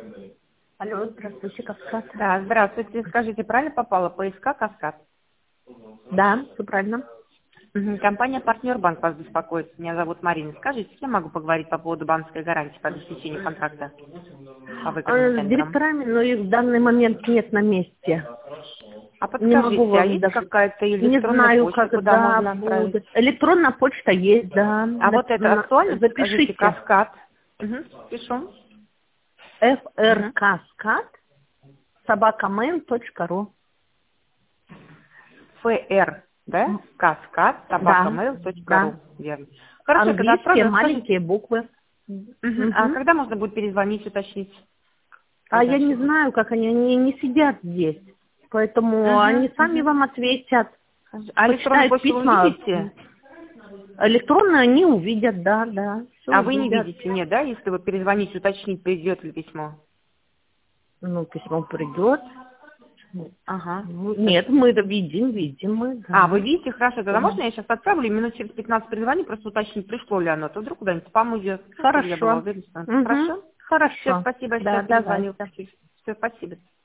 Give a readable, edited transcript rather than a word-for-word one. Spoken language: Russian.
Алло, здравствуйте, Каскад. Да, здравствуйте. Скажите, правильно попала? ПСК «Каскад». Да, все правильно. Компания «Партнер Банк» вас беспокоит. Меня зовут Марина. Скажите, с кем могу поговорить по поводу банковской гарантии по обеспечению контракта по выгодным С тендерам? директорами, но их в данный момент нет на месте. А Не могу подскажите, а вам есть даже... какая-то Не электронная знаю, почта, куда когда можно отправить? будет. Электронная почта есть, да. А вот это актуально? Скажите, Запишите. «Каскад». Пишу. Мгм. frkaskad @mail.ru. ФР, да? «Каскад», Да, @mail.ru. да. Верно. Хорошо, тогда Английские отправлю. Скажите, маленькие буквы. а Мгм. когда можно будет перезвонить, уточнить? А Когда я не ошибусь? знаю, как они не сидят здесь. Поэтому они Мгм, сами мгм. вам ответят. А электронную Почитают почту вы письма. видите? Электронно они увидят, да, да, все А вы не увидят. видите, нет, да? Если вы перезвоните, уточнить, придет ли письмо? Ну, письмо придет. Ага. Нет, мы это видим мы, А, вы да. видите? Хорошо, тогда можно я сейчас отправлю, и минут через 15 перезвоню, просто уточнить, пришло ли оно, то вдруг куда-нибудь в спам уйдет, чтобы я была Хорошо. уверена, что оно. Угу. Хорошо? Все, Хорошо. спасибо, Да, сейчас перезвоню. давайте. Все, спасибо.